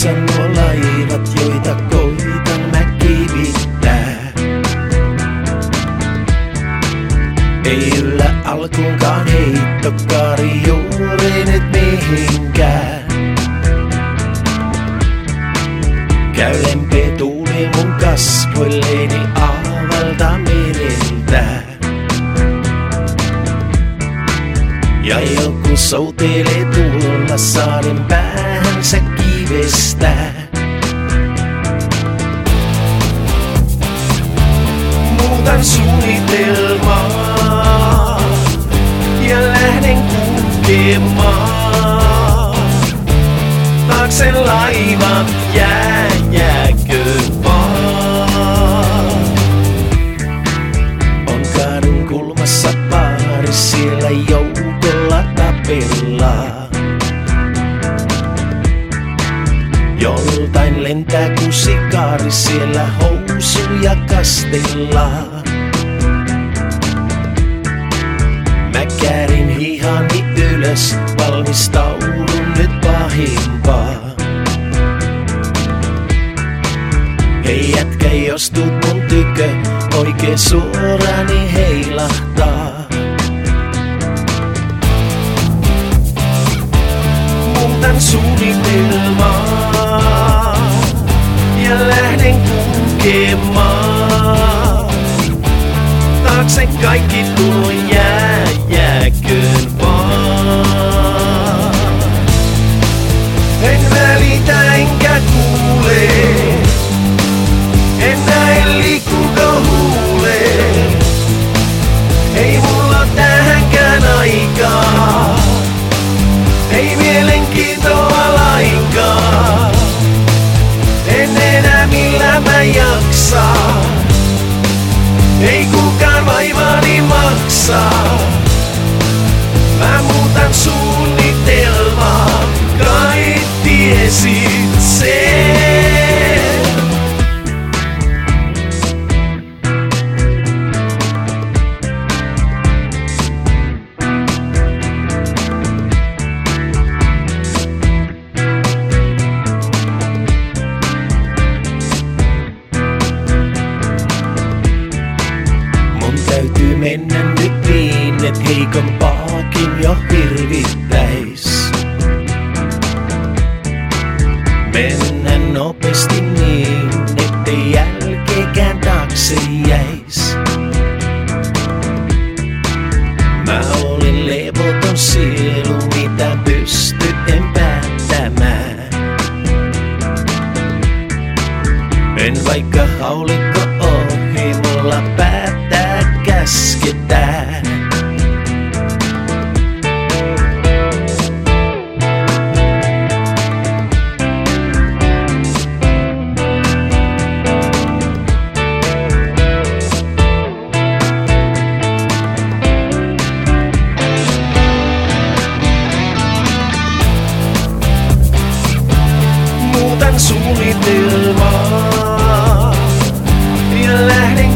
Muissa nuo laivat, joita koitan mä kivittää. Ei yllä alkuunkaan heittokaari juuri nyt mihinkään. Käy lempeä tuuli mun kasvoilleni aavalta mereltä. Ja joku soutelee tuolla saaren päähänsä kivestä. Muutan suunnitelmaa ja lähden kulkemaan. Taakse laivan jääköön vaan. On kadun kulmassa baari, siellä joukolla tapellaan. Joltain lentää kusikaari, siellä housuja kastellaan. Mä käärin hihani ylös, valmistaudun nyt pahimpaa. Hei jätkä, jos tuut mun tykö, oikein suorani heilahtaa. Muutan suunnitelmaa ja lähden kulkemaan. Taakse kaikki tuo jääköön vaan. En välitä enkä kuule, en näe liikuko huule. Ei mulla tähänkään aikaa, ei mielenkiintoa lainkaan. En enää millään mä jaksaa, ei kukaan vaivani maksaa. Mä muutan suunnitelmaa, kai tiesit sen. Täytyy mennä nyt niin, et heikompaakin jo hirvittäis. Mennä nopeasti niin, ettei jälkeekään taakse jäis. Mä olin levoton sielu, mitä pystyn päättämään. En vaikka haulikko ohi, mulla päättää käsketään. Muutan suunnitelmaa ja lähden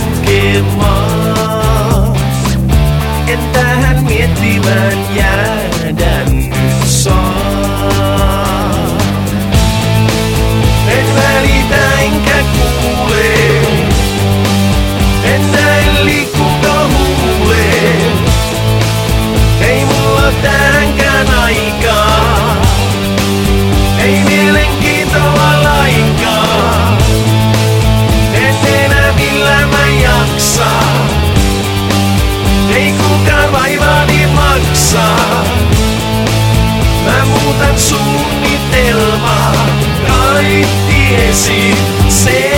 kulkemaan. En tähän miettimään jäädä nyt saa. En välitä enkä kuule, en näe liikuko huule. Ei mulla tähänkään aikaa, ei mielenkiintoa lainkaan. En enää millään mä jaksaa, ei kukaan vaivani maksaa. Mä muutan suunnitelmaa, kai tiesit sen.